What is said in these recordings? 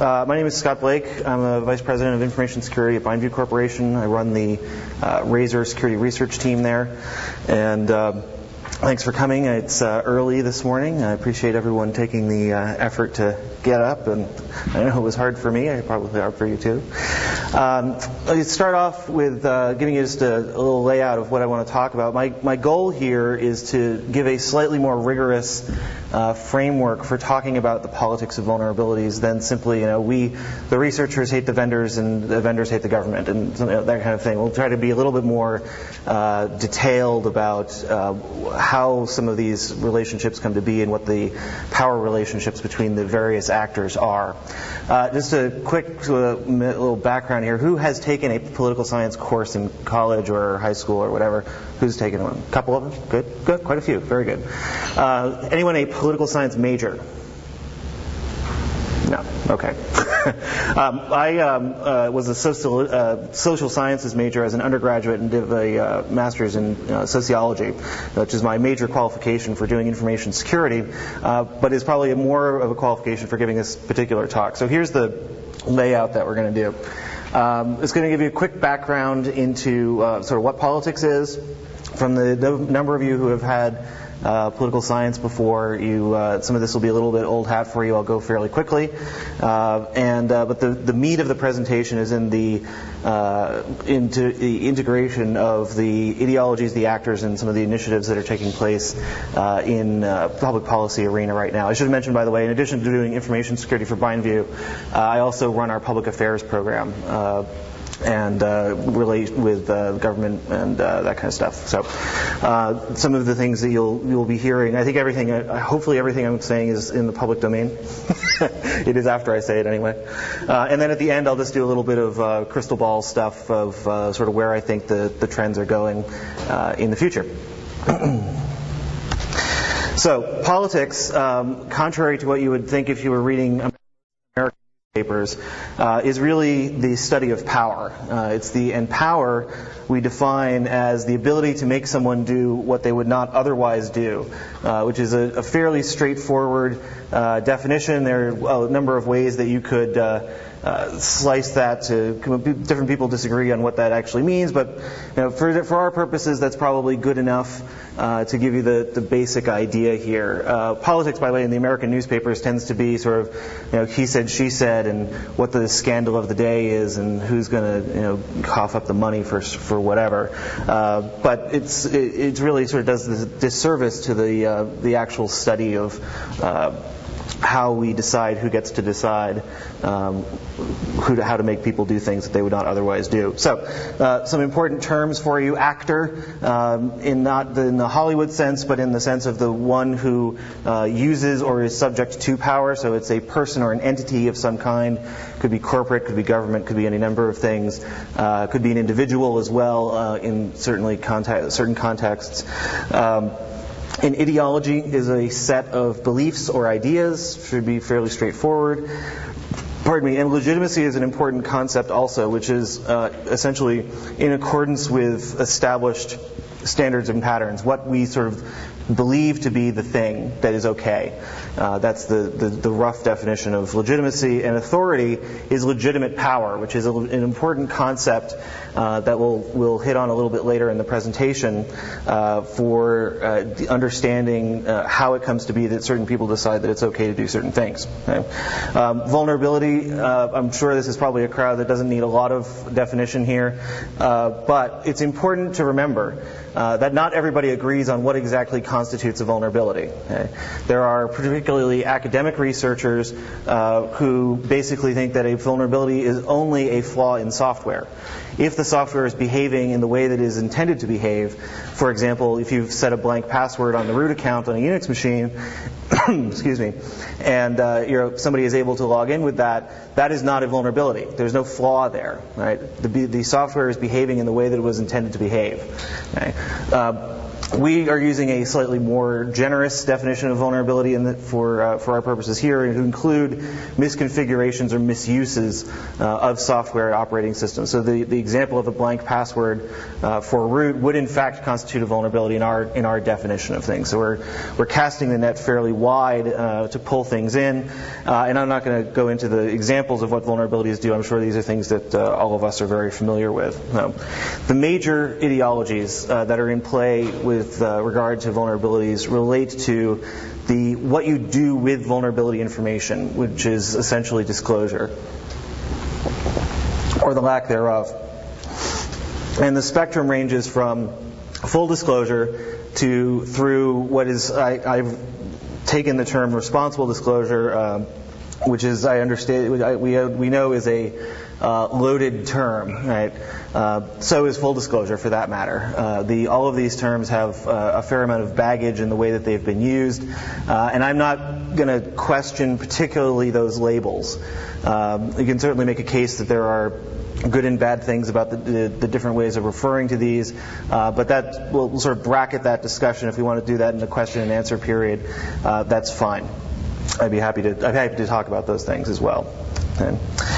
My name is Scott Blake. I'm a Vice President of Information Security at BindView Corporation. I run the Razor security research team there. And thanks for coming. It's early this morning. I appreciate everyone taking the effort to get up. And I know it was hard for me. It's probably hard for you too. I'll start off with giving you just a little layout of what I want to talk about. My goal here is to give a slightly more rigorous framework for talking about the politics of vulnerabilities than simply, the researchers hate the vendors and the vendors hate the government and that kind of thing. We'll try to be a little bit more detailed about how some of these relationships come to be and what the power relationships between the various actors are. Just a quick little background here. Who has taken a political science course in college or high school or whatever? Who's taken one? A couple of them? Good. Quite a few. Very good. Anyone a political science major? No. Okay. I was a social sciences major as an undergraduate and did a master's in sociology, which is my major qualification for doing information security, but is probably more of a qualification for giving this particular talk. So here's the layout that we're going to do. It's going to give you a quick background into sort of what politics is. From the number of you who have had political science before, some of this will be a little bit old hat for you. I'll go fairly quickly, but the meat of the presentation is in into the integration of the ideologies, the actors, and some of the initiatives that are taking place in the public policy arena right now. I should have mentioned, by the way, in addition to doing information security for BindView, I also run our public affairs program. And relate with government and that kind of stuff. So some of the things that you'll be hearing, I think hopefully everything I'm saying is in the public domain. It is after I say it anyway. And then at the end I'll just do a little bit of crystal ball stuff of sort of where I think the trends are going in the future. So politics, contrary to what you would think if you were reading American papers, is really the study of power. And power we define as the ability to make someone do what they would not otherwise do, which is a fairly straightforward definition. There are a number of ways that you could slice that to different people disagree on what that actually means, but for our purposes that's probably good enough to give you the basic idea here. Politics, by the way, in the American newspapers tends to be sort of he said, she said, and what the scandal of the day is, and who's going to cough up the money for whatever. But it really sort of does this disservice to the actual study of how we decide who gets to decide how to make people do things that they would not otherwise do. So some important terms for you. Actor, not in the Hollywood sense, but in the sense of the one who uses or is subject to power. So it's a person or an entity of some kind. Could be corporate, could be government, could be any number of things. Could be an individual as well in certain contexts. An ideology is a set of beliefs or ideas, should be fairly straightforward. And legitimacy is an important concept also, which is essentially in accordance with established standards and patterns, what we sort of believe to be the thing that is okay. That's the rough definition of legitimacy. And authority is legitimate power, which is an important concept that we'll hit on a little bit later in the presentation for understanding how it comes to be that certain people decide that it's okay to do certain things. Okay? Vulnerability, I'm sure this is probably a crowd that doesn't need a lot of definition here, but it's important to remember that not everybody agrees on what exactly constitutes a vulnerability. Okay? There are particularly academic researchers who basically think that a vulnerability is only a flaw in software. If the software is behaving in the way that it is intended to behave, for example, if you've set a blank password on the root account on a Unix machine, excuse me, and somebody is able to log in with that, that is not a vulnerability. There's no flaw there, right? The software is behaving in the way that it was intended to behave. Okay? We are using a slightly more generous definition of vulnerability for our purposes here, to include misconfigurations or misuses of software operating systems. So the example of a blank password for root would in fact constitute a vulnerability in our definition of things. So we're casting the net fairly wide to pull things in, and I'm not going to go into the examples of what vulnerabilities do. I'm sure these are things that all of us are very familiar with. The major ideologies that are in play with regard to vulnerabilities relate to what you do with vulnerability information, which is essentially disclosure, or the lack thereof. And the spectrum ranges from full disclosure through what is, I've taken the term responsible disclosure, which is, I understand, we know is a loaded term, right? So is full disclosure, for that matter. All of these terms have a fair amount of baggage in the way that they've been used, and I'm not going to question particularly those labels. You can certainly make a case that there are good and bad things about the different ways of referring to these, but that we'll sort of bracket that discussion. If we want to do that in the question and answer period, that's fine. I'd be happy to talk about those things as well. Okay.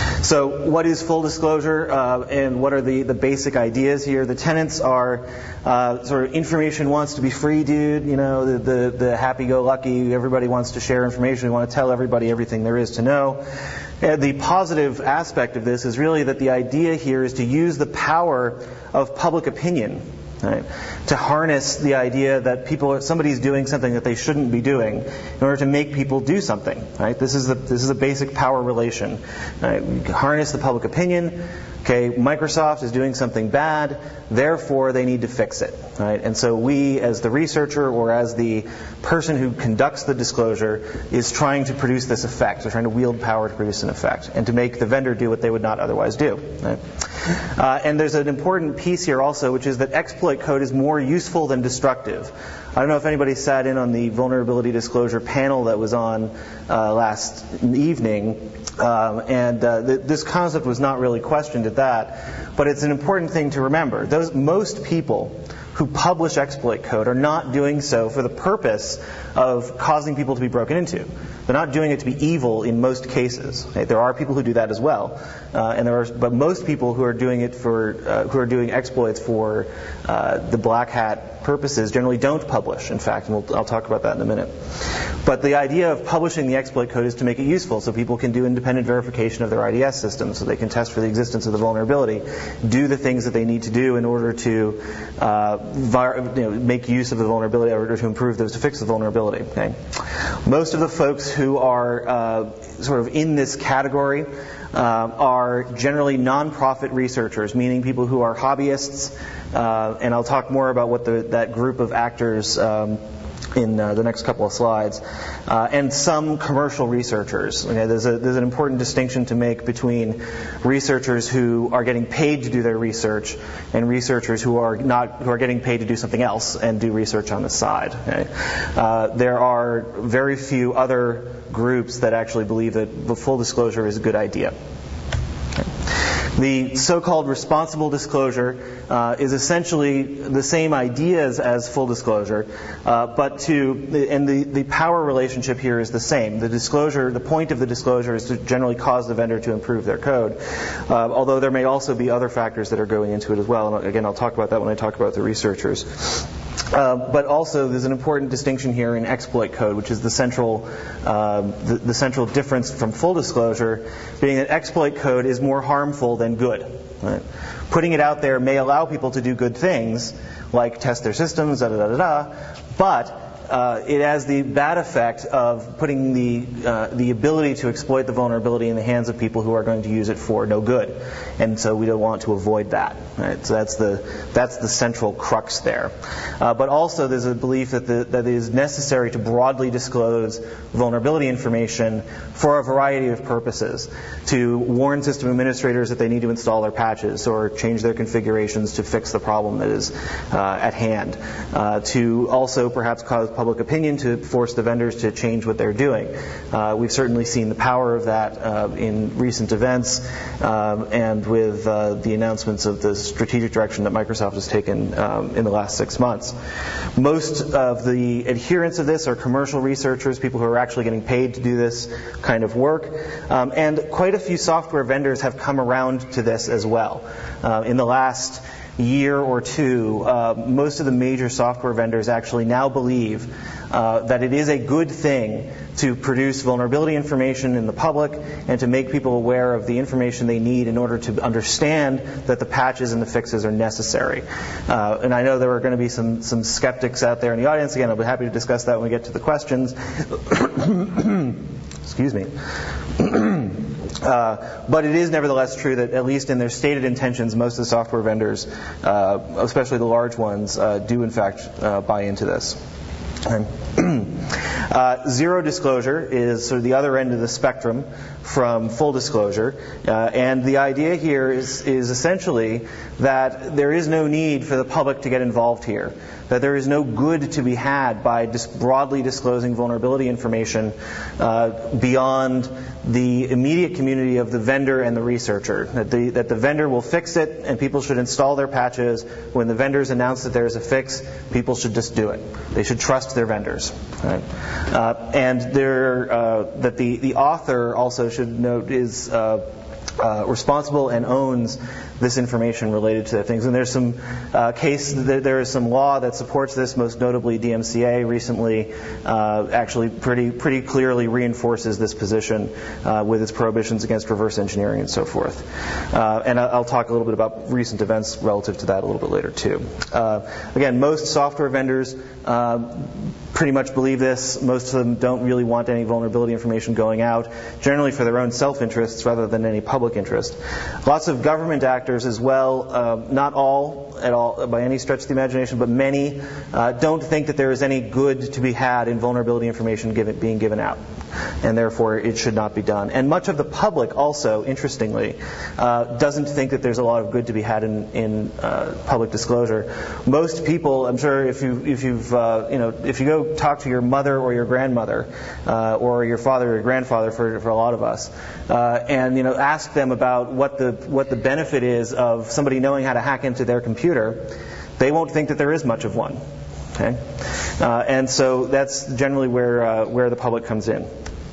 So what is full disclosure, and what are the basic ideas here? The tenets are sort of information wants to be free, dude. You know, the happy-go-lucky, everybody wants to share information. We want to tell everybody everything there is to know. The positive aspect of this is really that the idea here is to use the power of public opinion, right, to harness the idea that somebody's doing something that they shouldn't be doing in order to make people do something. Right? This is a basic power relation. Right? You can harness the public opinion. Okay, Microsoft is doing something bad, therefore they need to fix it. Right? And so we, as the researcher or as the person who conducts the disclosure, is trying to produce this effect. They're trying to wield power to produce an effect and to make the vendor do what they would not otherwise do. Right? And there's an important piece here also, which is that exploit code is more useful than destructive. I don't know if anybody sat in on the vulnerability disclosure panel that was on last evening, and this concept was not really questioned at that, but it's an important thing to remember. Most people who publish exploit code are not doing so for the purpose of causing people to be broken into. They're not doing it to be evil in most cases. Right? There are people who do that as well, but most people who are doing it who are doing exploits for the black hat purposes generally don't publish. In fact, and I'll talk about that in a minute. But the idea of publishing the exploit code is to make it useful, so people can do independent verification of their IDS system, so they can test for the existence of the vulnerability, do the things that they need to do in order to make use of the vulnerability, in order to improve those, to fix the vulnerability. Okay? Most of the folks who are sort of in this category are generally non-profit researchers, meaning people who are hobbyists, and I'll talk more about what that group of actors in the next couple of slides, and some commercial researchers. Okay, there's an important distinction to make between researchers who are getting paid to do their research and researchers who are getting paid to do something else and do research on the side. Okay? There are very few other groups that actually believe that the full disclosure is a good idea. The so-called responsible disclosure is essentially the same ideas as full disclosure, but the power relationship here is the same. The point of the disclosure is to generally cause the vendor to improve their code, although there may also be other factors that are going into it as well. And again, I'll talk about that when I talk about the researchers. But also, there's an important distinction here in exploit code, which is the central difference from full disclosure, being that exploit code is more harmful than good. Right? Putting it out there may allow people to do good things, like test their systems, but it has the bad effect of putting the ability to exploit the vulnerability in the hands of people who are going to use it for no good, and so we don't want to avoid that. Right? So that's the central crux there. But also, there's a belief that it is necessary to broadly disclose vulnerability information for a variety of purposes: to warn system administrators that they need to install their patches or change their configurations to fix the problem that is at hand; to also perhaps cause enough public opinion to force the vendors to change what they're doing. We've certainly seen the power of that in recent events and with the announcements of the strategic direction that Microsoft has taken in the last 6 months. Most of the adherents of this are commercial researchers, people who are actually getting paid to do this kind of work, and quite a few software vendors have come around to this as well. In the last year or two, most of the major software vendors actually now believe that it is a good thing to produce vulnerability information in the public and to make people aware of the information they need in order to understand that the patches and the fixes are necessary. And I know there are going to be some skeptics out there in the audience. Again, I'll be happy to discuss that when we get to the questions. Excuse me. But it is nevertheless true that, at least in their stated intentions, most of the software vendors, especially the large ones, do in fact buy into this. Zero disclosure is sort of the other end of the spectrum from full disclosure, and the idea here is essentially that there is no need for the public to get involved here, that there is no good to be had by broadly disclosing vulnerability information beyond the immediate community of the vendor and the researcher, that the vendor will fix it and people should install their patches. When the vendors announce that there is a fix, people should just do it. They should trust their vendors. Right? And that the author also should note is responsible and owns this information related to things. And there's some there is some law that supports this. Most notably, DMCA recently actually pretty clearly reinforces this position with its prohibitions against reverse engineering and so forth. And I'll talk a little bit about recent events relative to that a little bit later too. Again, most software vendors pretty much believe this. Most of them don't really want any vulnerability information going out, generally for their own self-interests rather than any public interest. Lots of government actors as well, not all at all by any stretch of the imagination, but many don't think that there is any good to be had in vulnerability information being given out, and therefore it should not be done. And much of the public also, interestingly, doesn't think that there's a lot of good to be had in public disclosure. Most people, I'm sure, if you go talk to your mother or your grandmother or your father or your grandfather, for a lot of us, and ask them about what the benefit is of somebody knowing how to hack into their computer, they won't think that there is much of one. Okay, and so that's generally where the public comes in.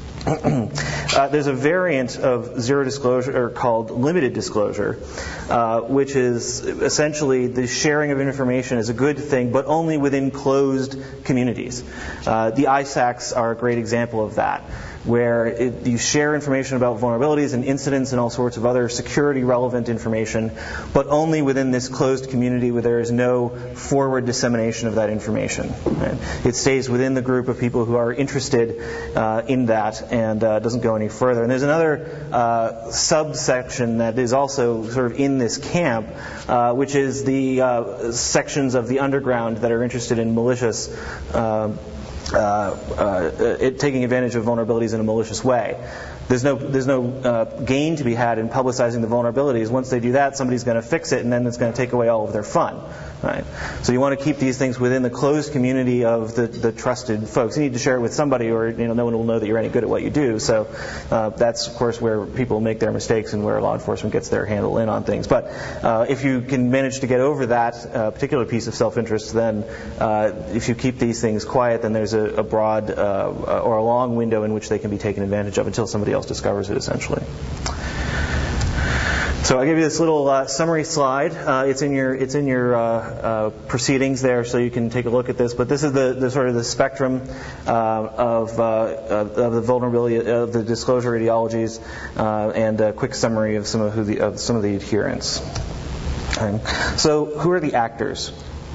There's a variant of zero disclosure called limited disclosure, which is essentially the sharing of information is a good thing, but only within closed communities. The ISACs are a great example of that, where you share information about vulnerabilities and incidents and all sorts of other security-relevant information, but only within this closed community where there is no forward dissemination of that information. Right? It stays within the group of people who are interested in that and doesn't go any further. And there's another subsection that is also sort of in this camp, which is the sections of the underground that are interested in malicious taking advantage of vulnerabilities in a malicious way. There's no gain to be had in publicizing the vulnerabilities. Once they do that, somebody's going to fix it, and then it's going to take away all of their fun. Right? So you want to keep these things within the closed community of the trusted folks. You need to share it with somebody, or no one will know that you're any good at what you do. So that's, of course, where people make their mistakes and where law enforcement gets their handle in on things. But if you can manage to get over that particular piece of self-interest, then if you keep these things quiet, then there's a broad or a long window in which they can be taken advantage of until somebody else discovers it, essentially. So I gave you this little summary slide. It's in your proceedings there, so you can take a look at this. But this is the sort of the spectrum of the vulnerability of the disclosure ideologies, and a quick summary of some of the adherents. Okay. So who are the actors?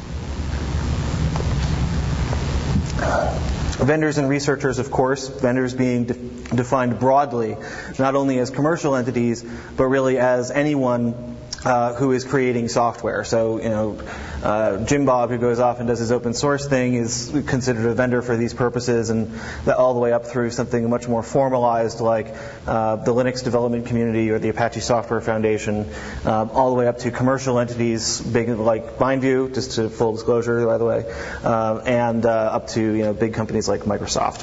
Vendors and researchers, of course, vendors being defined broadly, not only as commercial entities, but really as anyone who is creating software. So, Jim Bob, who goes off and does his open source thing, is considered a vendor for these purposes, and all the way up through something much more formalized like the Linux development community or the Apache Software Foundation, all the way up to commercial entities, big like Mindview, just to full disclosure, by the way, and up to big companies like Microsoft.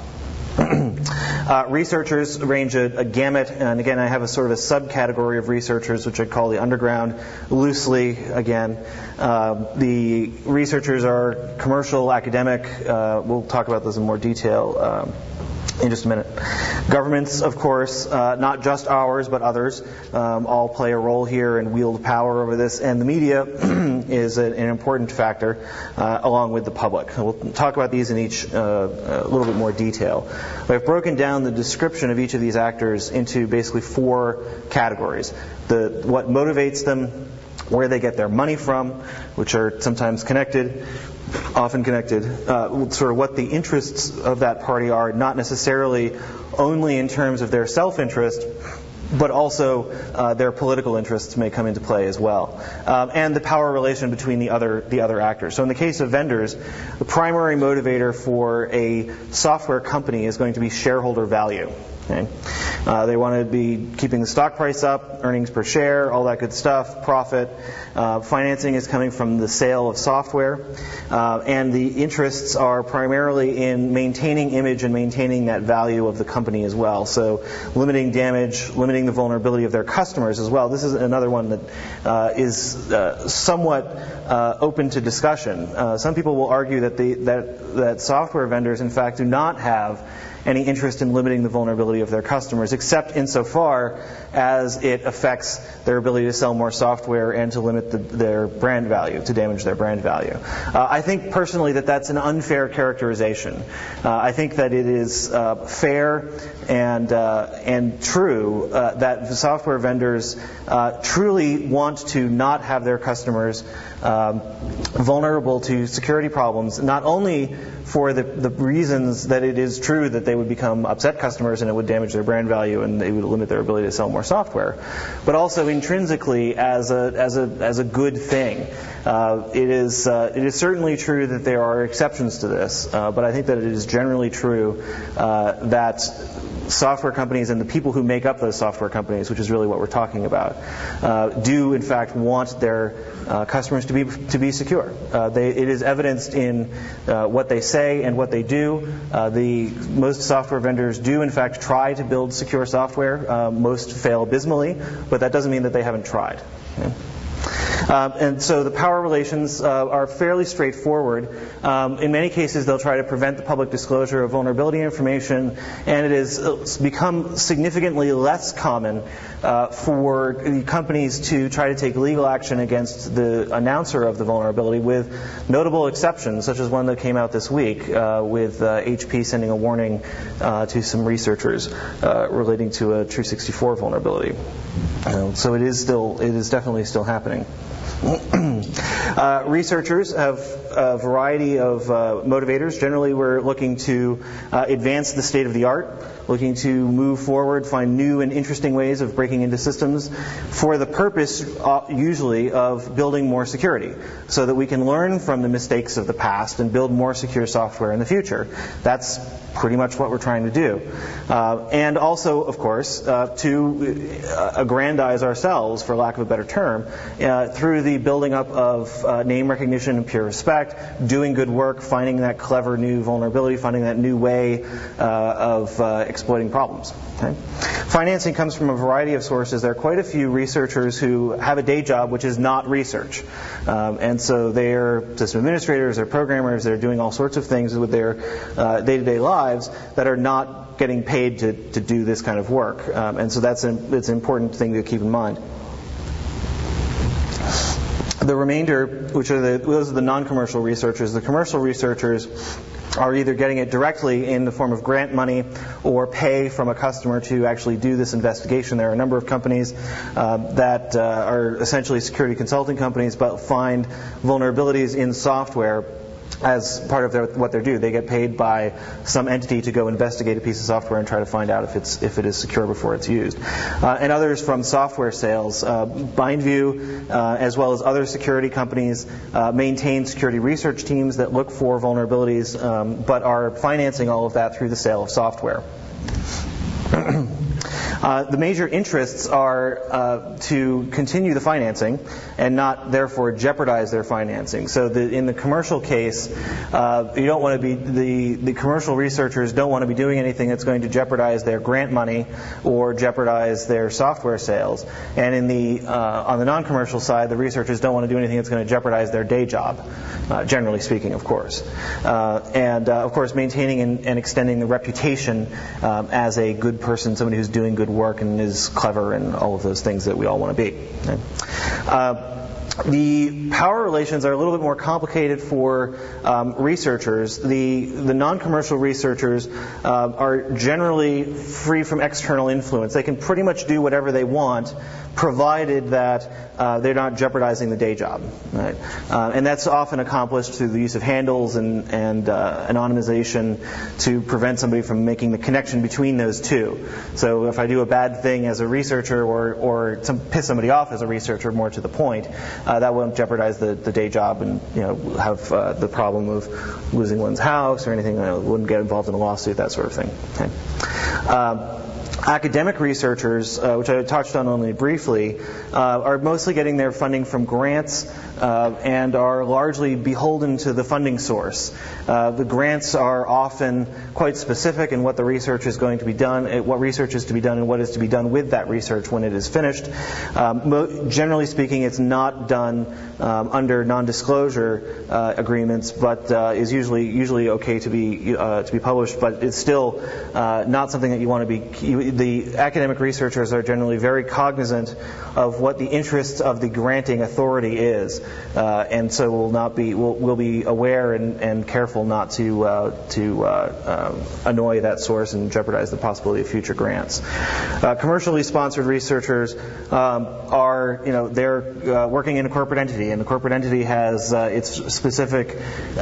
Researchers range a gamut, and again, I have a sort of a subcategory of researchers, which I call the underground, loosely. Again, the researchers are commercial, academic. We'll talk about this in more detail in just a minute. Governments, of course, not just ours, but others, all play a role here and wield power over this. And the media is an important factor, along with the public. We'll talk about these in each a little bit more detail. I've broken down the description of each of these actors into basically 4 categories. What motivates them, where they get their money from, which are sometimes connected, often connected, sort of what the interests of that party are, not necessarily only in terms of their self-interest, but also their political interests may come into play as well, and the power relation between the other actors. So in the case of vendors, the primary motivator for a software company is going to be shareholder value. Okay. They want to be keeping the stock price up, earnings per share, all that good stuff, profit. Financing is coming from the sale of software. And the interests are primarily in maintaining image and maintaining that value of the company as well. So limiting damage, limiting the vulnerability of their customers as well. This is another one that is somewhat open to discussion. Some people will argue that software vendors, in fact, do not have any interest in limiting the vulnerability of their customers, except insofar as it affects their ability to sell more software and to limit their brand value, to damage their brand value. I think personally that that's an unfair characterization. I think that it is fair and true that the software vendors truly want to not have their customers vulnerable to security problems, not only for the reasons that it is true that they would become upset customers and it would damage their brand value and they would limit their ability to sell more software, but also intrinsically as a good thing. It is certainly true that there are exceptions to this, but I think that it is generally true that software companies and the people who make up those software companies, which is really what we're talking about, do in fact want their customers to be secure. It is evidenced in what they say and what they do. Most software vendors do in fact try to build secure software. Most fail abysmally, but that doesn't mean that they haven't tried. Okay? And so the power relations are fairly straightforward. In many cases, they'll try to prevent the public disclosure of vulnerability information, and it has become significantly less common for the companies to try to take legal action against the announcer of the vulnerability, with notable exceptions, such as one that came out this week with HP sending a warning to some researchers relating to a True64 vulnerability. So it is definitely still happening. Researchers have a variety of motivators. Generally, we're looking to advance the state of the art, looking to move forward, find new and interesting ways of breaking into systems for the purpose, usually, of building more security, so that we can learn from the mistakes of the past and build more secure software in the future. That's pretty much what we're trying to do. And also, of course, to aggrandize ourselves, for lack of a better term, through the building up of name recognition and peer respect, doing good work, finding that clever new vulnerability, finding that new way of exploiting problems. Okay? Financing comes from a variety of sources. There are quite a few researchers who have a day job which is not research. And so they're system administrators, they're programmers, they're doing all sorts of things with their day-to-day lives that are not getting paid to do this kind of work. And so it's an important thing to keep in mind. The remainder, those are the non-commercial researchers. The commercial researchers are either getting it directly in the form of grant money or pay from a customer to actually do this investigation. There are a number of companies that are essentially security consulting companies, but find vulnerabilities in software as part of what they do. They get paid by some entity to go investigate a piece of software and try to find out if it is secure before it's used. And others from software sales. BindView, as well as other security companies, maintain security research teams that look for vulnerabilities, but are financing all of that through the sale of software. The major interests are to continue the financing and not, therefore, jeopardize their financing. So in the commercial case, you don't want to be the commercial researchers don't want to be doing anything that's going to jeopardize their grant money or jeopardize their software sales. And on the non-commercial side, the researchers don't want to do anything that's going to jeopardize their day job, generally speaking, of course. Of course, maintaining and extending the reputation as a good person, somebody who's doing good work and is clever and all of those things that we all want to be. The power relations are a little bit more complicated for researchers. The non-commercial researchers are generally free from external influence. They can pretty much do whatever they want, provided that they're not jeopardizing the day job. Right? And that's often accomplished through the use of handles and anonymization to prevent somebody from making the connection between those two. So if I do a bad thing as a researcher or piss somebody off as a researcher, more to the point, that won't jeopardize the day job and have the problem of losing one's house or anything. Wouldn't get involved in a lawsuit, that sort of thing. Okay. Academic researchers, which I touched on only briefly, are mostly getting their funding from grants and are largely beholden to the funding source. The grants are often quite specific in what the research is going to be done, what research is to be done, and what is to be done with that research when it is finished. Generally speaking, it's not done under non-disclosure agreements, but is usually okay to be published. But it's still not something that you want to be. The academic researchers are generally very cognizant of what the interests of the granting authority is, and so will be aware and careful not to annoy that source and jeopardize the possibility of future grants. Commercially sponsored researchers are they're working in a corporate entity, and the corporate entity has its specific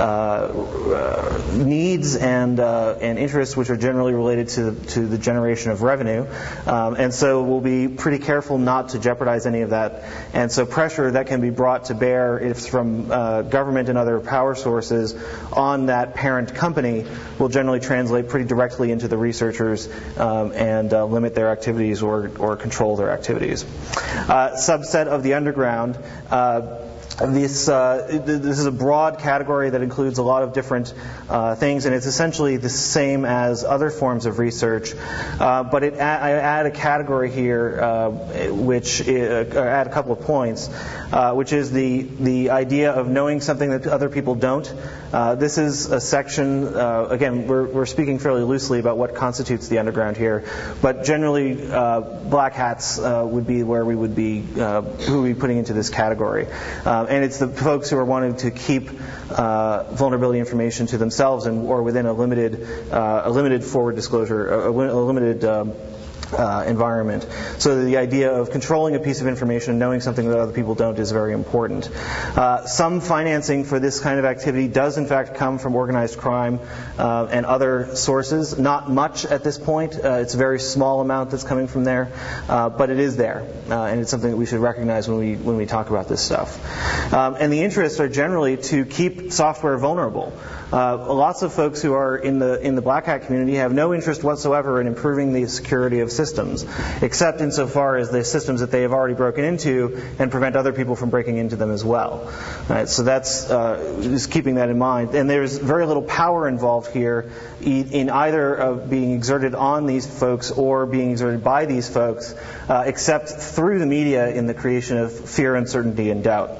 needs and interests, which are generally related to the generation of revenue. And so we'll be pretty careful not to jeopardize any of that. And so pressure that can be brought to bear, if it's from government and other power sources, on that parent company will generally translate pretty directly into the researchers and limit their activities or control their activities. Subset of the underground. This is a broad category that includes a lot of different things, and it's essentially the same as other forms of research. But I add a category here, which add a couple of points, which is the idea of knowing something that other people don't. This is a section. Again, we're speaking fairly loosely about what constitutes the underground here, but generally, black hats would be where we would be who we putting into this category. And it's the folks who are wanting to keep vulnerability information to themselves or within a limited forward disclosure, a limited environment. So the idea of controlling a piece of information, knowing something that other people don't, is very important. Some financing for this kind of activity does in fact come from organized crime and other sources. Not much at this point. It's a very small amount that's coming from there, but it is there, and it's something that we should recognize when we talk about this stuff. And the interests are generally to keep software vulnerable. Lots of folks who are in the black hat community have no interest whatsoever in improving the security of systems, except insofar as the systems that they have already broken into and prevent other people from breaking into them as well. Right, so that's just keeping that in mind. And there's very little power involved here in either of being exerted on these folks or being exerted by these folks, except through the media in the creation of fear, uncertainty, and doubt.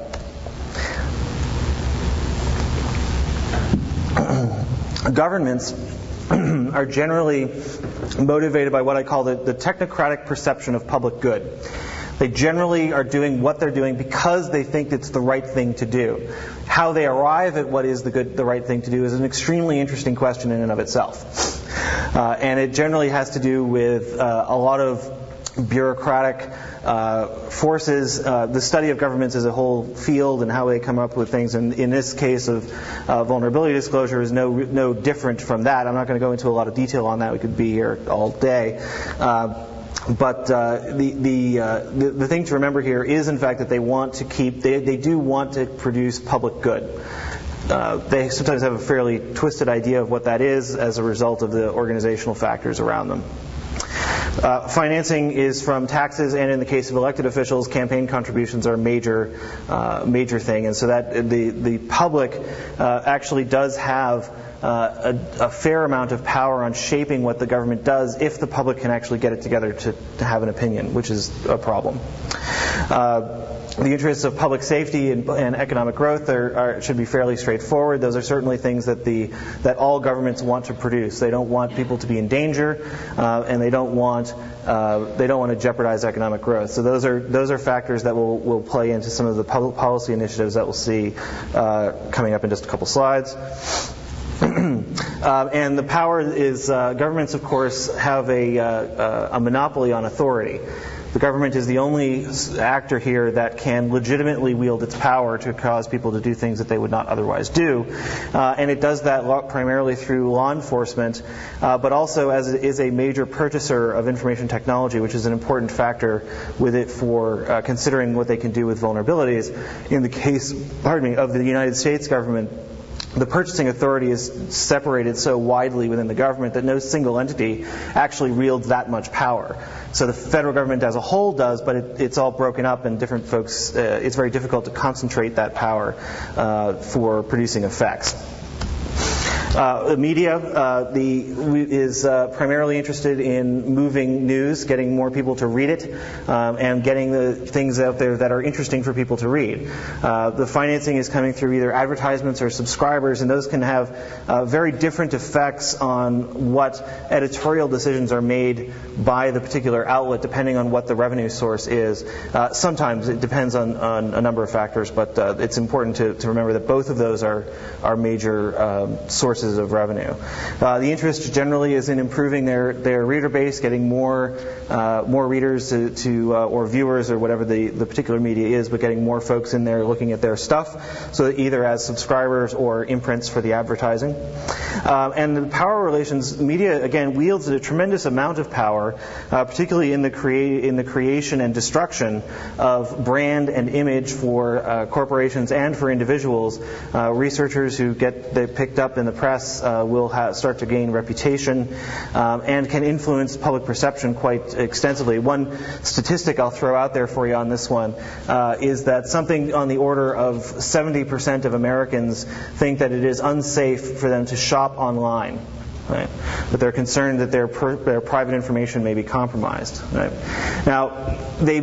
Governments are generally motivated by what I call the technocratic perception of public good. They generally are doing what they're doing because they think it's the right thing to do. How they arrive at what is the right thing to do is an extremely interesting question in and of itself. And it generally has to do with a lot of bureaucratic forces. The study of governments is a whole field, and how they come up with things. And in this case of vulnerability disclosure is no different from that. I'm not going to go into a lot of detail on that. We could be here all day. But the thing to remember here is, in fact, that they want to they do want to produce public good. They sometimes have a fairly twisted idea of what that is as a result of the organizational factors around them. Financing is from taxes, and in the case of elected officials, campaign contributions are a major thing, and so that the public actually does have a fair amount of power on shaping what the government does if the public can actually get it together to have an opinion, which is a problem. The interests of public safety and economic growth should be fairly straightforward. Those are certainly things that all governments want to produce. They don't want people to be in danger, and they don't want to jeopardize economic growth. So those are factors that will play into some of the public policy initiatives that we'll see coming up in just a couple slides. And the power is governments, of course, have a monopoly on authority. The government is the only actor here that can legitimately wield its power to cause people to do things that they would not otherwise do. And it does that primarily through law enforcement, but also as it is a major purchaser of information technology, which is an important factor with it for considering what they can do with vulnerabilities. In the case, of the United States government, the purchasing authority is separated so widely within the government that no single entity actually wields that much power. So the federal government as a whole does, but it's all broken up, and different folks, it's very difficult to concentrate that power for producing effects. The media is primarily interested in moving news, getting more people to read it, and getting the things out there that are interesting for people to read. The financing is coming through either advertisements or subscribers, and those can have very different effects on what editorial decisions are made by the particular outlet, depending on what the revenue source is. Sometimes it depends on a number of factors, but it's important to remember that both of those are major sources of revenue. The interest generally is in improving their reader base, getting more readers to or viewers or whatever the particular media is, but getting more folks in there looking at their stuff, so that either as subscribers or imprints for the advertising. And the power relations, media again wields a tremendous amount of power, particularly in the creation and destruction of brand and image for corporations and for individuals. Researchers who get picked up in the press will start to gain reputation and can influence public perception quite extensively. One statistic I'll throw out there for you on this one is that something on the order of 70% of Americans think that it is unsafe for them to shop online. Right. But they're concerned that their private information may be compromised. Right. Now,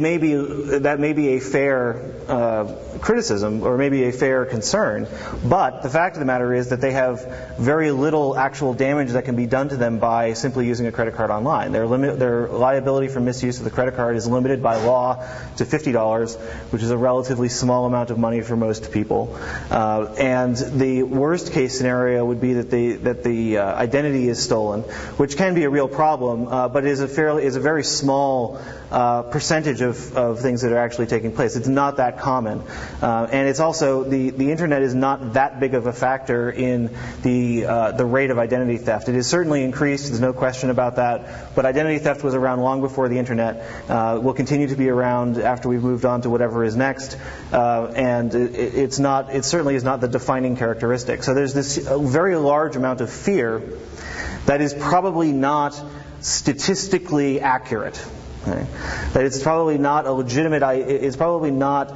that may be a fair criticism or maybe a fair concern, but the fact of the matter is that they have very little actual damage that can be done to them by simply using a credit card online. Their liability for misuse of the credit card is limited by law to $50, which is a relatively small amount of money for most people. And the worst case scenario would be that the identity is stolen, which can be a real problem, but is a very small percentage of things that are actually taking place. It's not that common, and it's also the internet is not that big of a factor in the rate of identity theft. It is certainly increased. There's no question about that. But identity theft was around long before the internet. Will continue to be around after we've moved on to whatever is next, and it certainly is not the defining characteristic. So there's this very large amount of fear that is probably not statistically accurate. Okay? That it's probably not a legitimate. It's probably not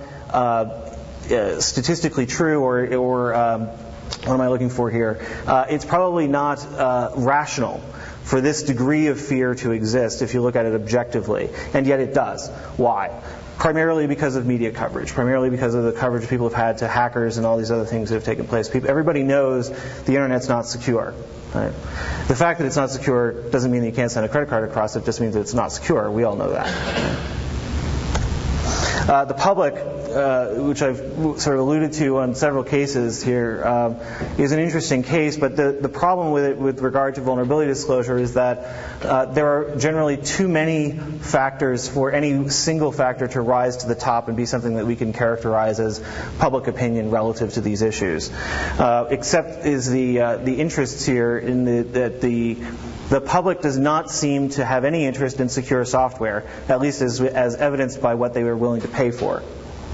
statistically true, or what am I looking for here? It's probably not rational for this degree of fear to exist if you look at it objectively, and yet it does. Why? Primarily because of media coverage, primarily because of the coverage people have had to hackers and all these other things that have taken place. Everybody knows the internet's not secure. Right? The fact that it's not secure doesn't mean that you can't send a credit card across it. It just means that it's not secure. We all know that. The public which I've sort of alluded to on several cases here, is an interesting case, but the problem with it with regard to vulnerability disclosure is that there are generally too many factors for any single factor to rise to the top and be something that we can characterize as public opinion relative to these issues. Except is the interests here in that the public does not seem to have any interest in secure software, at least as evidenced by what they were willing to pay for.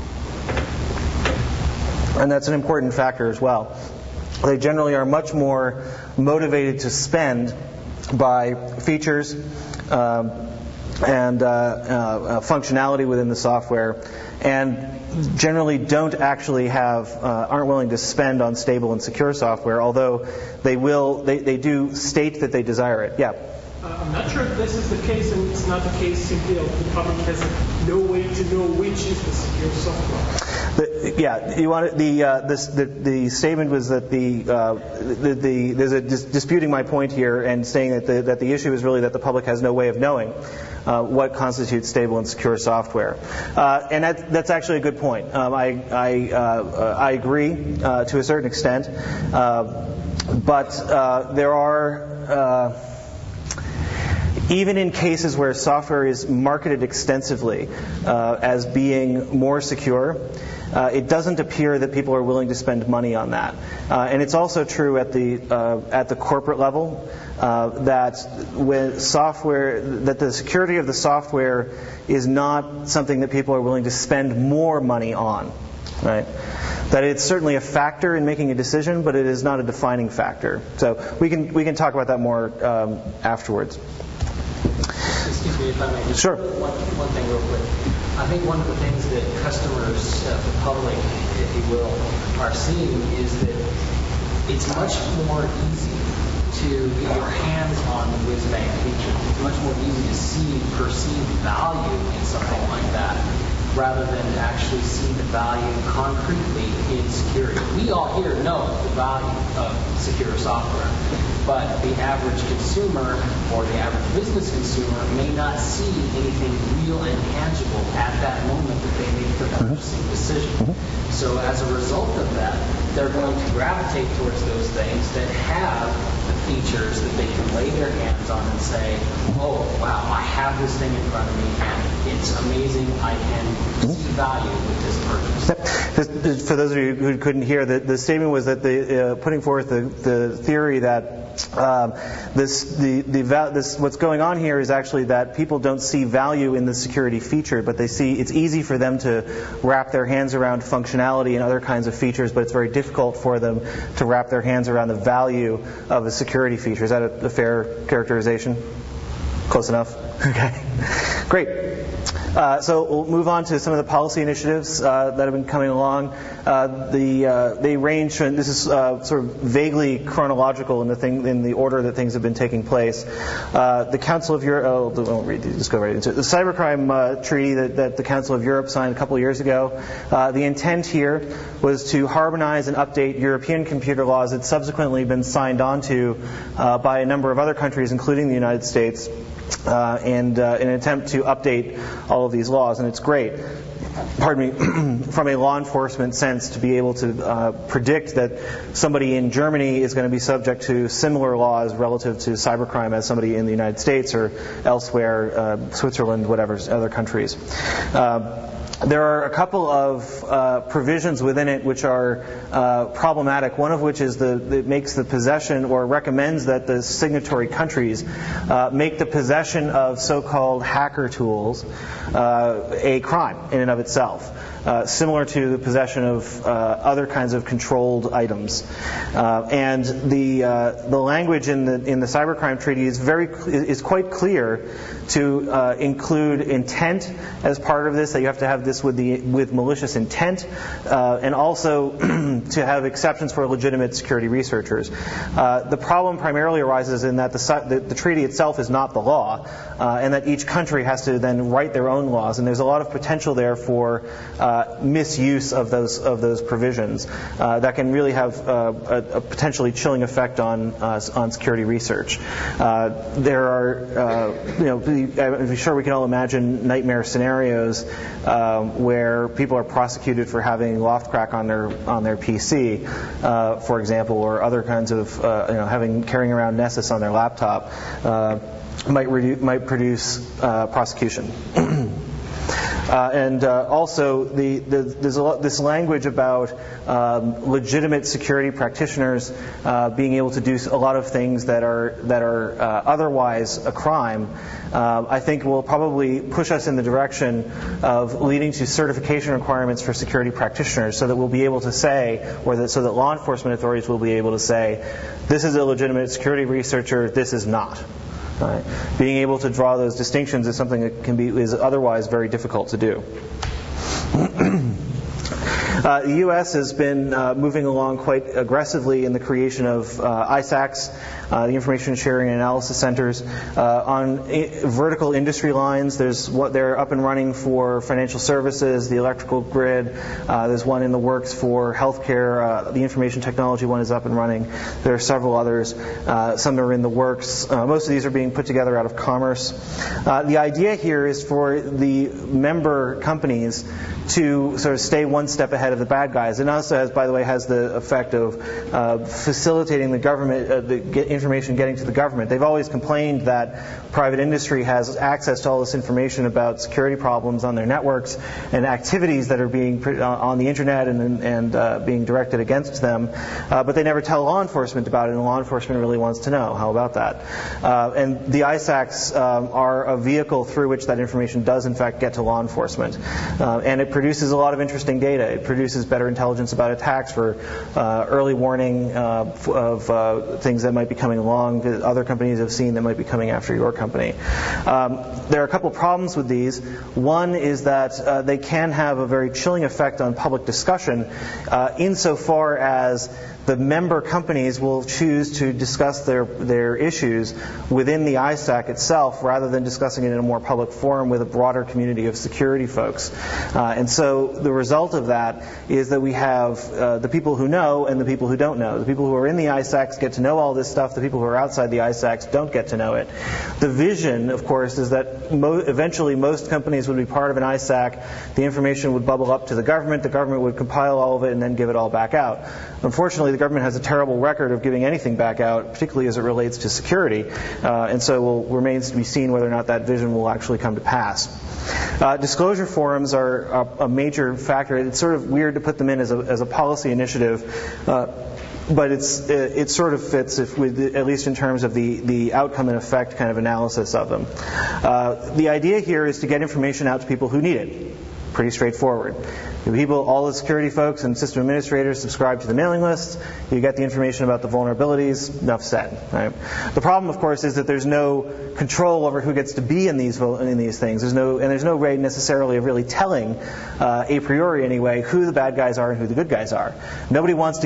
And that's an important factor as well. They generally are much more motivated to spend by features and functionality within the software, and generally don't actually aren't willing to spend on stable and secure software, although they do state that they desire it. Yeah. I'm not sure if this is the case, and it's not the case simply that the public has no way to know which is the secure software. You want the statement was that there's a disputing my point here and saying that the issue is really that the public has no way of knowing what constitutes stable and secure software, and that's actually a good point. I agree to a certain extent, but there are. Even in cases where software is marketed extensively as being more secure, it doesn't appear that people are willing to spend money on that. And it's also true at the corporate level that the security of the software is not something that people are willing to spend more money on, right? That it's certainly a factor in making a decision, but it is not a defining factor. So we can talk about that more afterwards. Excuse me if I may. Just sure. One thing real quick. I think one of the things that customers, the public, if you will, are seeing is that it's much more easy to get your hands on the whiz-bang features. It's much more easy to see perceived value in something like that rather than actually see the value concretely in security. We all here know the value of secure software, but the average consumer or the average business consumer may not see anything real and tangible at that moment that they make their purchasing decision. So as a result of that, they're going to gravitate towards those things that have the features that they can lay their hands on and say, oh, wow, I have this thing in front of me and it's amazing. I can see value with this purchase. For those of you who couldn't hear, the statement was that putting forth the theory that what's going on here is actually that people don't see value in the security feature, but they see it's easy for them to wrap their hands around functionality and other kinds of features, but it's very difficult for them to wrap their hands around the value of a security feature. Is that a fair characterization? Close enough? Okay. Great. So we'll move on to some of the policy initiatives that have been coming along. They range from, this is sort of vaguely chronological in the order that things have been taking place. The Council of Europe, I won't read these, just go right into it. The cybercrime treaty that the Council of Europe signed a couple of years ago, the intent here was to harmonize and update European computer laws that subsequently been signed onto by a number of other countries, including the United States, and in an attempt to update all of these laws. And it's great, from a law enforcement sense, to be able to predict that somebody in Germany is going to be subject to similar laws relative to cybercrime as somebody in the United States or elsewhere, Switzerland, whatever, other countries. There are a couple of provisions within it which are problematic, one of which is it makes the possession or recommends that the signatory countries make the possession of so-called hacker tools a crime in and of itself, similar to the possession of other kinds of controlled items. And the language in the cybercrime treaty is quite clear to include intent as part of this, that you have to have this with malicious intent, and also to have exceptions for legitimate security researchers. The problem primarily arises in that the treaty itself is not the law, and that each country has to then write their own laws, and there's a lot of potential there for misuse of those provisions that can really have a potentially chilling effect on security research. There are, I'm sure we can all imagine nightmare scenarios where people are prosecuted for having loft crack on their PC, for example, or other kinds of carrying around Nessus on their laptop might produce prosecution. And also, there's this language about legitimate security practitioners being able to do a lot of things that are otherwise a crime. I think will probably push us in the direction of leading to certification requirements for security practitioners, so that we'll be able to say, so that law enforcement authorities will be able to say, this is a legitimate security researcher, this is not. Right. Being able to draw those distinctions is something that is otherwise very difficult to do. The U.S. has been moving along quite aggressively in the creation of ISACs, the Information Sharing and Analysis Centers, on vertical industry lines. They're up and running for financial services, the electrical grid. There's one in the works for healthcare. The information technology one is up and running. There are several others. Some are in the works. Most of these are being put together out of commerce. The idea here is for the member companies to sort of stay one step ahead of the bad guys. It also has the effect of facilitating the government, information getting to the government. They've always complained that private industry has access to all this information about security problems on their networks and activities that are being on the internet and being directed against them, but they never tell law enforcement about it, and law enforcement really wants to know. How about that? And the ISACs are a vehicle through which that information does in fact get to law enforcement, and it produces a lot of interesting data. It produces better intelligence about attacks for early warning of things that might be coming along that other companies have seen that might be coming after your company. There are a couple problems with these. One is that they can have a very chilling effect on public discussion insofar as the member companies will choose to discuss their issues within the ISAC itself rather than discussing it in a more public forum with a broader community of security folks. And so the result of that is that we have the people who know and the people who don't know. The people who are in the ISACs get to know all this stuff. The people who are outside the ISACs don't get to know it. The vision, of course, is that eventually most companies would be part of an ISAC. The information would bubble up to the government. The government would compile all of it and then give it all back out. Unfortunately, the government has a terrible record of giving anything back out, particularly as it relates to security, and so it remains to be seen whether or not that vision will actually come to pass. Disclosure forums are a major factor. It's sort of weird to put them in as a policy initiative, but it sort of fits, at least in terms of the outcome and effect kind of analysis of them. The idea here is to get information out to people who need it. Pretty straightforward. All the security folks and system administrators subscribe to the mailing lists. You get the information about the vulnerabilities. Enough said. Right? The problem, of course, is that there's no control over who gets to be in these things. There's no way necessarily of really telling, a priori anyway, who the bad guys are and who the good guys are. Nobody wants to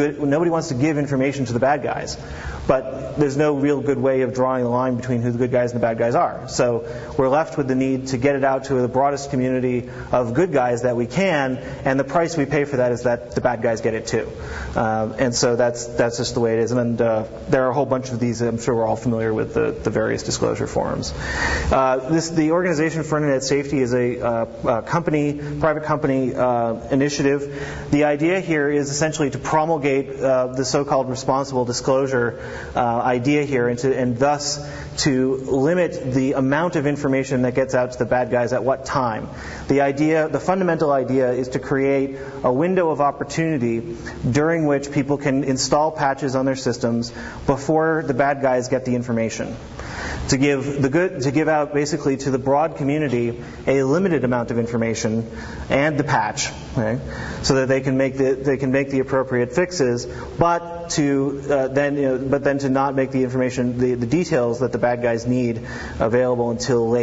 give information to the bad guys, but there's no real good way of drawing the line between who the good guys and the bad guys are. So we're left with the need to get it out to the broadest community of good guys that we can, and the price we pay for that is that the bad guys get it too. And so that's just the way it is. And there are a whole bunch of these. I'm sure we're all familiar with the various disclosure forums. The Organization for Internet Safety is a private company initiative. The idea here is essentially to promulgate the so-called responsible disclosure idea here, and thus to limit the amount of information that gets out to the bad guys at what time. The fundamental idea is to create a window of opportunity during which people can install patches on their systems before the bad guys get the information. To give out basically to the broad community a limited amount of information and the patch, okay, so that they can make the appropriate fixes, but then to not make the information, the details that the bad guys need available until later.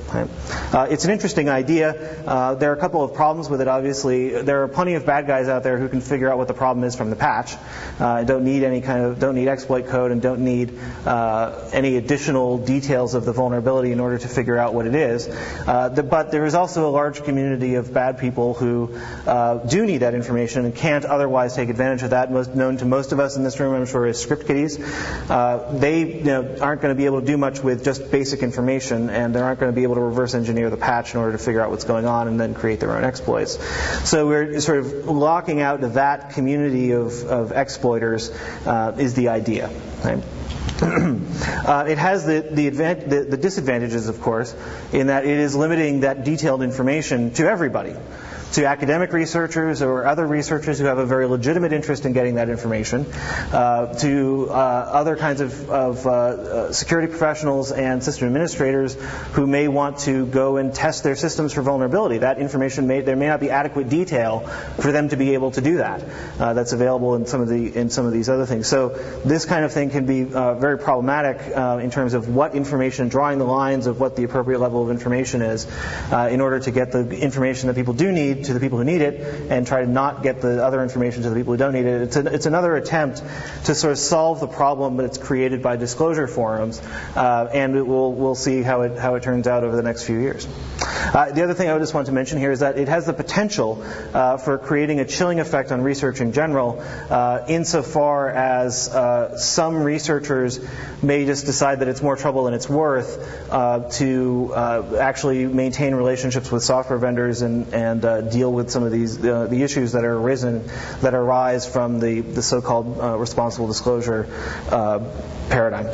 Right? It's an interesting idea. There are a couple of problems with it, obviously. There are plenty of bad guys out there who can figure out what the problem is from the patch. Don't need exploit code and don't need any additional details of the vulnerability in order to figure out what it is. But there is also a large community of bad people who do need that information and can't otherwise take advantage of that. Most known to most of us in this room, I'm sure, is script kiddies. They aren't going to be able to do much with just basic information, and they aren't going to be able to reverse engineer the patch in order to figure out what's going on and then create their own exploits. So we're sort of locking out that community of exploiters is the idea. Right? It has the disadvantages, of course, in that it is limiting that detailed information to everybody, to academic researchers or other researchers who have a very legitimate interest in getting that information, to other kinds of security professionals and system administrators who may want to go and test their systems for vulnerability. That information there may not be adequate detail for them to be able to do that. That's available in some of these other things. So this kind of thing can be very problematic in terms of what information, drawing the lines of what the appropriate level of information is, in order to get the information that people do need to the people who need it, and try to not get the other information to the people who don't need it. It's another attempt to sort of solve the problem that's created by disclosure forums, and we'll see how it turns out over the next few years. The other thing I just want to mention here is that it has the potential for creating a chilling effect on research in general, insofar as some researchers may just decide that it's more trouble than it's worth to actually maintain relationships with software vendors and deal with some of these the issues that arise from the so-called responsible disclosure paradigm.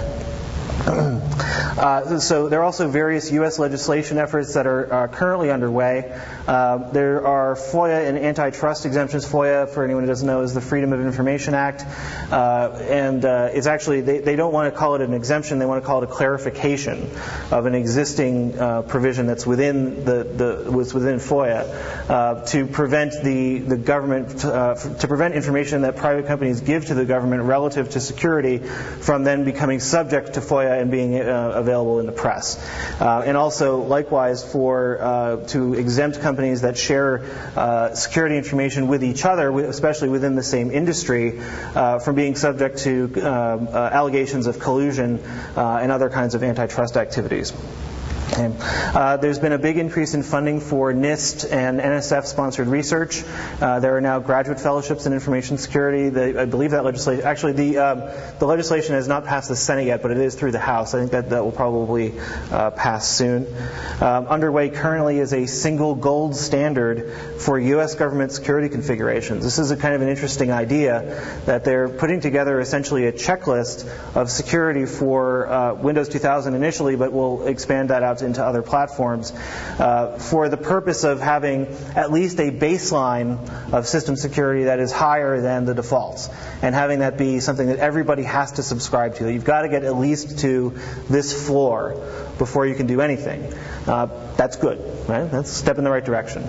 So there are also various U.S. legislation efforts that are currently underway. There are FOIA and antitrust exemptions. FOIA, for anyone who doesn't know, is the Freedom of Information Act, and it's actually they don't want to call it an exemption. They want to call it a clarification of an existing provision that's within within FOIA to prevent the government to prevent information that private companies give to the government relative to security from then becoming subject to FOIA and being available in the press, and also likewise to exempt companies that share security information with each other, especially within the same industry, from being subject to allegations of collusion and other kinds of antitrust activities. There's been a big increase in funding for NIST and NSF-sponsored research. There are now graduate fellowships in information security. I believe that legislation, actually the legislation has not passed the Senate yet, but it is through the House. I think that will probably pass soon. Underway currently is a single gold standard for U.S. government security configurations. This is a kind of an interesting idea that they're putting together essentially a checklist of security for Windows 2000 initially, but will expand that out into other platforms for the purpose of having at least a baseline of system security that is higher than the defaults, and having that be something that everybody has to subscribe to. You've got to get at least to this floor before you can do anything. That's good, right? That's a step in the right direction.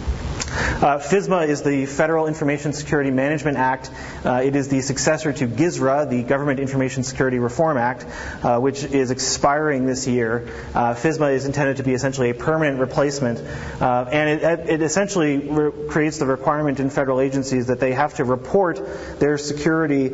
FISMA is the Federal Information Security Management Act. It is the successor to GISRA, the Government Information Security Reform Act, which is expiring this year. FISMA is intended to be essentially a permanent replacement, and it essentially creates the requirement in federal agencies that they have to report their security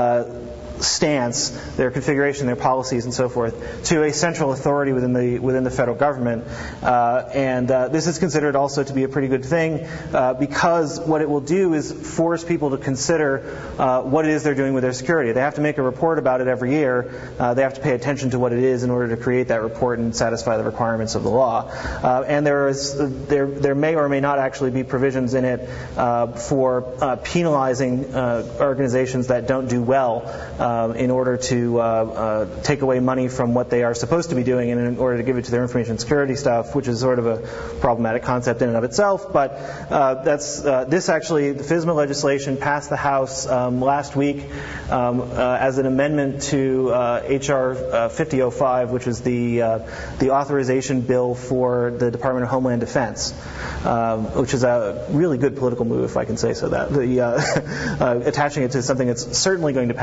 stance, their configuration, their policies, and so forth, to a central authority within the federal government. And this is considered also to be a pretty good thing because what it will do is force people to consider what it is they're doing with their security. They have to make a report about it every year. They have to pay attention to what it is in order to create that report and satisfy the requirements of the law. And there may or may not actually be provisions in it for penalizing organizations that don't do well in order to take away money from what they are supposed to be doing and in order to give it to their information security stuff, which is sort of a problematic concept in and of itself. But this actually, the FISMA legislation passed the House last week as an amendment to H.R. 5005, which is the authorization bill for the Department of Homeland Defense, which is a really good political move, if I can say so. That attaching it to something that's certainly going to pass.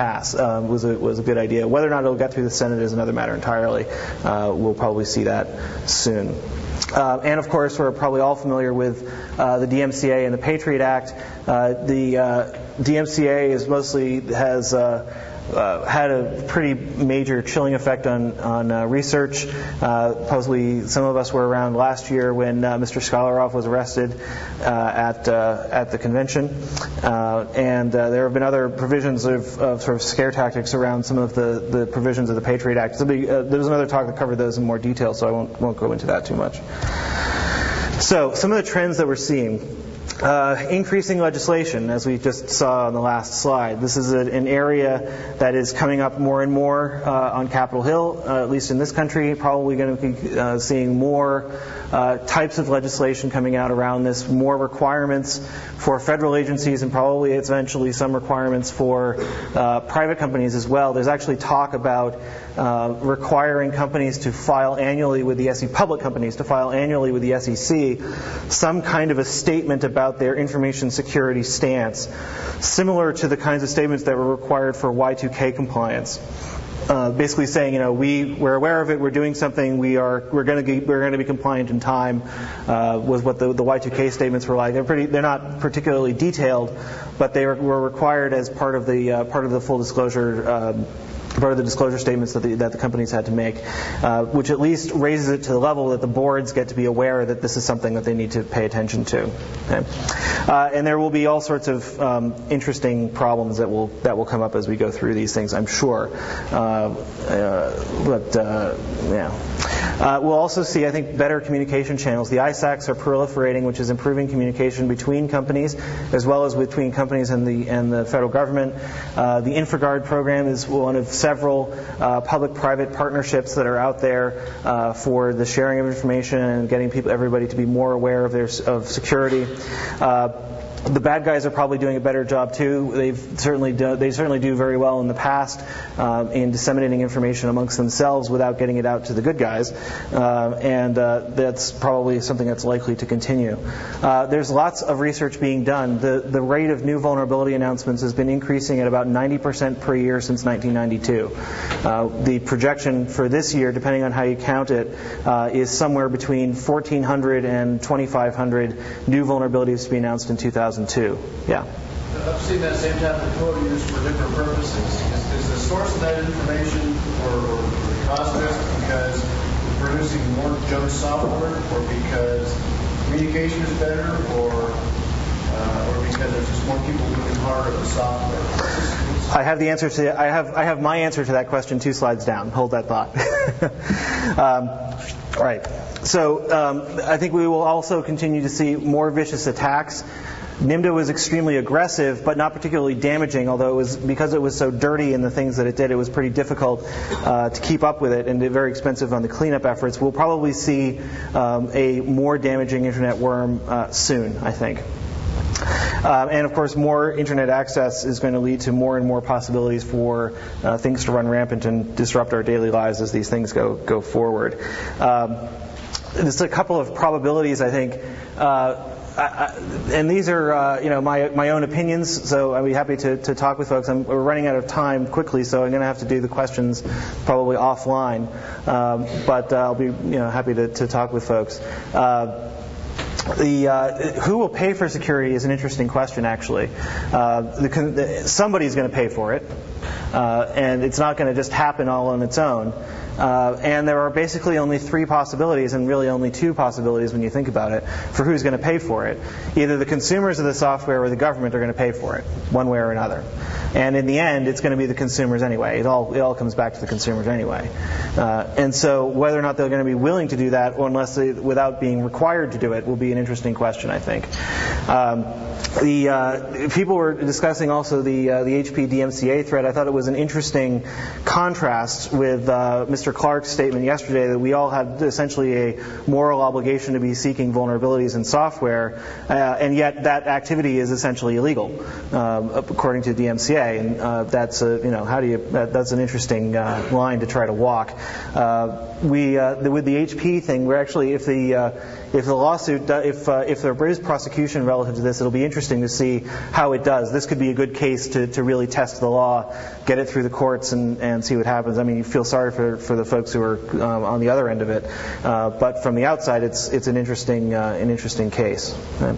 was a good idea. Whether or not it'll get through the Senate is another matter entirely. We'll probably see that soon. And of course, we're probably all familiar with the DMCA and the Patriot Act. The DMCA has had a pretty major chilling effect on research. Possibly some of us were around last year when Mr. Skalarov was arrested at the convention. And there have been other provisions of sort of scare tactics around some of the provisions of the Patriot Act. There was another talk that covered those in more detail, so I won't go into that too much. So some of the trends that we're seeing. Increasing legislation, as we just saw on the last slide. This is an area that is coming up more and more on Capitol Hill, at least in this country. Probably going to be seeing more types of legislation coming out around this, more requirements for federal agencies, and probably eventually some requirements for private companies as well. There's actually talk about requiring companies to file annually with the SEC, public companies to file annually with the SEC, some kind of a statement about their information security stance, similar to the kinds of statements that were required for Y2K compliance. Basically saying, we're aware of it, we're doing something, we're going to be compliant in time, was what the Y2K statements were like. They're not particularly detailed, but they were required as part of the full disclosure. Part of the disclosure statements that the companies had to make, which at least raises it to the level that the boards get to be aware that this is something that they need to pay attention to. Okay? And there will be all sorts of interesting problems that will come up as we go through these things, I'm sure. We'll also see, I think, better communication channels. The ISACs are proliferating, which is improving communication between companies, as well as between companies and the federal government. The InfraGard program is one of several public-private partnerships that are out there for the sharing of information and getting everybody to be more aware of security. The bad guys are probably doing a better job too. They certainly do very well in the past in disseminating information amongst themselves without getting it out to the good guys, and that's probably something that's likely to continue. There's lots of research being done. The rate of new vulnerability announcements has been increasing at about 90% per year since 1992. The projection for this year, depending on how you count it, is somewhere between 1,400 and 2,500 new vulnerabilities to be announced in 2002. Yeah. I've seen that same type of code used for different purposes. Is the source of that information or the cost of it because we're producing more junk software, or because communication is better, or because there's just more people looking harder at the software? I have the answer to. I have my answer to that question 2 slides down. Hold that thought. All right. So I think we will also continue to see more vicious attacks. NIMDA was extremely aggressive, but not particularly damaging, although because it was so dirty in the things that it did, it was pretty difficult to keep up with it and very expensive on the cleanup efforts. We'll probably see a more damaging internet worm soon, I think. And of course, more internet access is going to lead to more and more possibilities for things to run rampant and disrupt our daily lives as these things go forward. Just a couple of probabilities, I think. And these are, my own opinions. So I'd be happy to talk with folks. We're running out of time quickly, so I'm going to have to do the questions probably offline. But I'll be, happy to talk with folks. Who will pay for security is an interesting question, actually. Somebody's going to pay for it, and it's not going to just happen all on its own. And there are basically only 3 possibilities, and really only 2 possibilities when you think about it, for who's going to pay for it. Either the consumers of the software or the government are going to pay for it, one way or another. And in the end, it's going to be the consumers anyway. It all comes back to the consumers anyway. And so whether or not they're going to be willing to do that, or without being required to do it, will be an interesting question, I think. People were discussing also the HP DMCA threat. I thought it was an interesting contrast with Mr. Clark's statement yesterday that we all have essentially a moral obligation to be seeking vulnerabilities in software, and yet that activity is essentially illegal, according to DMCA. And that's that's an interesting line to try to walk. With the HP thing, we're actually, if if the lawsuit, if there is prosecution relative to this, it'll be interesting to see how it does. This could be a good case to really test the law, get it through the courts, and see what happens. I mean, you feel sorry for the folks who are on the other end of it, but from the outside, it's an interesting case.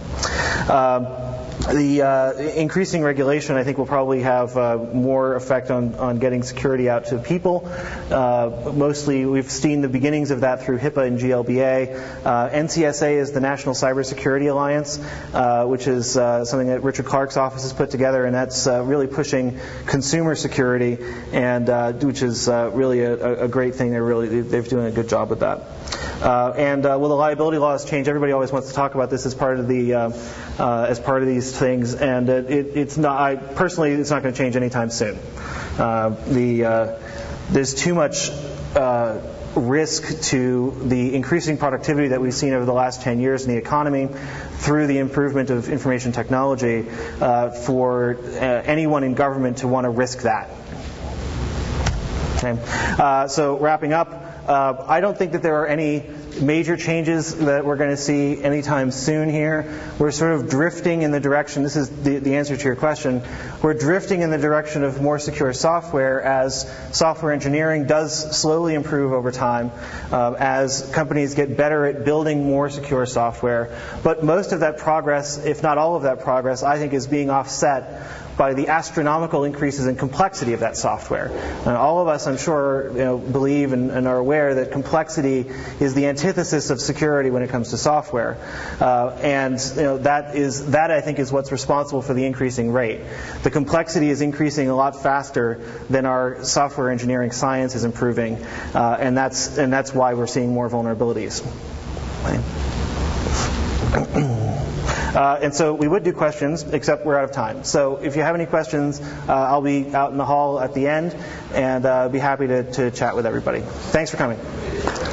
The increasing regulation, I think, will probably have more effect on getting security out to people. Mostly, we've seen the beginnings of that through HIPAA and GLBA. NCSA is the National Cybersecurity Alliance, which is something that Richard Clark's office has put together, and that's really pushing consumer security, and which is really a great thing. They're doing a good job with that. Will the liability laws change? Everybody always wants to talk about this as part of these things, and it's not. Personally, it's not going to change anytime soon. There's too much risk to the increasing productivity that we've seen over the last 10 years in the economy through the improvement of information technology for anyone in government to want to risk that. Okay. So wrapping up, I don't think that there are any major changes that we're going to see anytime soon here. We're sort of drifting in the direction, this is the answer to your question, we're drifting in the direction of more secure software as software engineering does slowly improve over time, as companies get better at building more secure software. But most of that progress, if not all of that progress, I think is being offset by the astronomical increases in complexity of that software. And all of us, I'm sure, believe and are aware that complexity is the antithesis of security when it comes to software. That I think is what's responsible for the increasing rate. The complexity is increasing a lot faster than our software engineering science is improving, and that's why we're seeing more vulnerabilities. And so we would do questions, except we're out of time. So if you have any questions, I'll be out in the hall at the end, and be happy to chat with everybody. Thanks for coming.